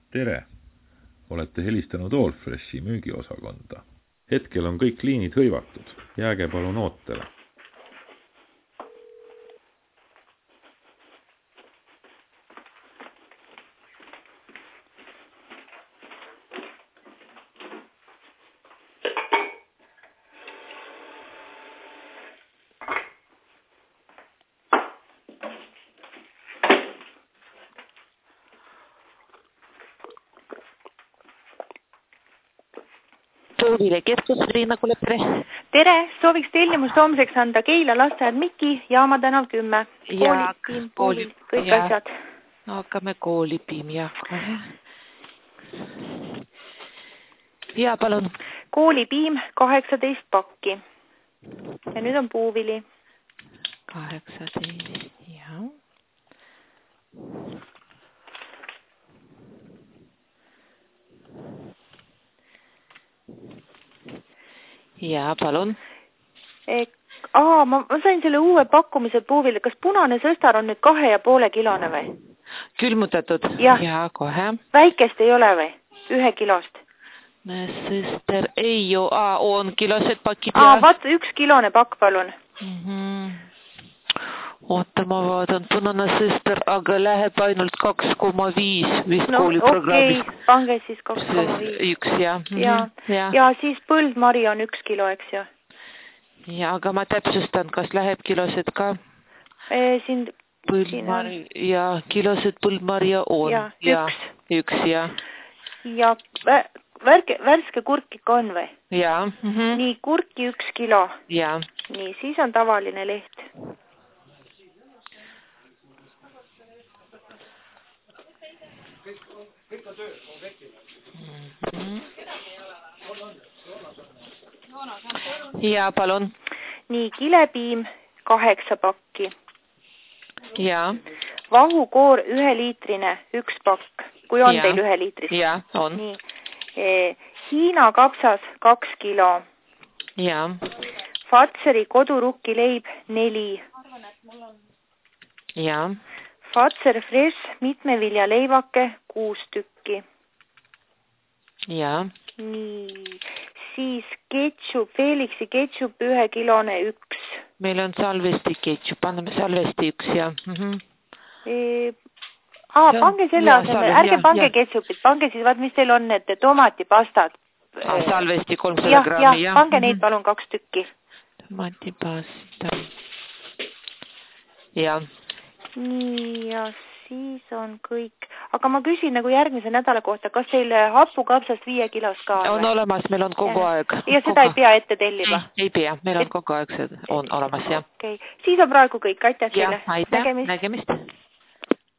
Tere! Olete helistanud Allfreshi müügiosakonda. Hetkel on kõik liinid hõivatud. Jääge palun ootele. Tuulile keskus, Riina Kulep, tere. Tere, sooviks tellimust homseks anda Keila lasteaed Miki, Jaama tänav 10. Koolipiim, kõik asjad. No hakkame koolipiim, jah. Ja, palun. Koolipiim 18 pakki. Ja nüüd on puuvili. 18, jah. Ja, palun. Ma sain selle uue pakkumise puuvile. Kas punane sõstar on nüüd 2,5 kilone või? Külmutatud? Ja, kohe. Väikest ei ole või? 1 kilost? Sõster ei ju, on kilosed pakid. Vaat 1 kilone pakk, palun. Oota, ma vaatan, punane sõster, aga läheb ainult 2,5 vist kooliprogrammis. Okei, pange siis 2,5. 1, jah. Ja siis põldmari on 1 kilo, eks ju? Ja, aga ma täpsustan, kas läheb kilosed ka? Põldmari ja kilosed põldmarja on. Ja, 1, jah. Ja värske kurk ikka on või? Ja. Nii, kurki 1 kilo. Ja. Nii, siis on tavaline leht. Ja, palun. Nii, kilepiim 8 pakki. Ja. Vahukoor 1 liitrine 1 pakk, kui on teil 1 liitrist. Ja, on. Nii, Hiina kapsas 2 kilo. Ja. Fatseri kodurukki leib 4. Ja. Fatser Fresh mitmevilja leivake 6 tükki. Ja. Nii, siis ketšup, Felixi ketšup 1 kilone 1. Meil on salvesti ketšup, anname salvesti 1, jah. Pange selle asemel, ärge pange ketšupit, pange siis, vaat mis teil on need tomatipastad. Salvesti 300 grammi, jah. Pange neid palun 2 tükki. Tomatipasta. Ja. Nii, ja siis on kõik. Aga ma küsin nagu järgmise nädala kohta, kas teil hapukapsast 5 kilos ka? On olemas, meil on kogu aeg. Ja seda ei pea ette tellima? Ei pea, meil on kogu aeg see on olemas, jah. Okei, siis on praegu kõik, aitäh teile. Aitäh, nägemist.